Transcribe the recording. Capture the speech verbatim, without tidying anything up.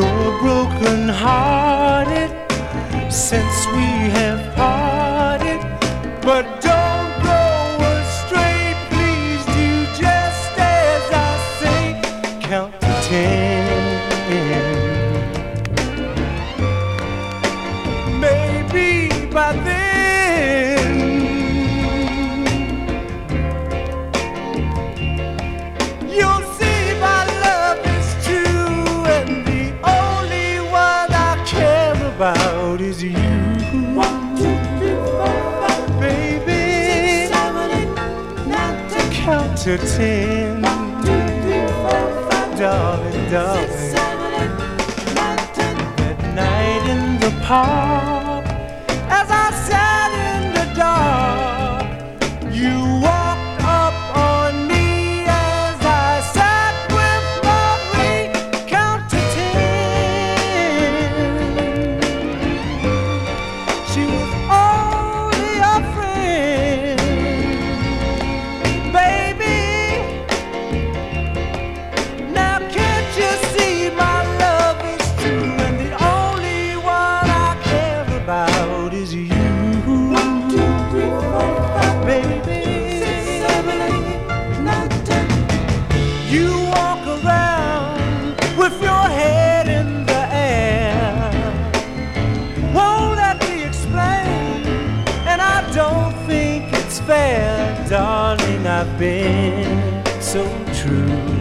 broken hearted since we have parted, but don't go astray, please do just as I say. Count to ten. Maybe by then you'll see my love is true, and the only one I care about is you. One, two, three, four, five, baby. Six, seven, eight, nine, ten. Count to ten. One, two, three, four, five, darling, darling. Six, seven, eight, nine, ten. That night in the park, as I sat in the dark, you walked up on me as I sat with Marie. Count to ten. She was only a friend, baby. Now can't you see my love is true, and the only one I care about is you. One, two, three, four, five, baby. Six, seven, eight, nine, ten. You walk around with your head in the air. Won't let me explain, and I don't think it's fair, darling. I've been so true.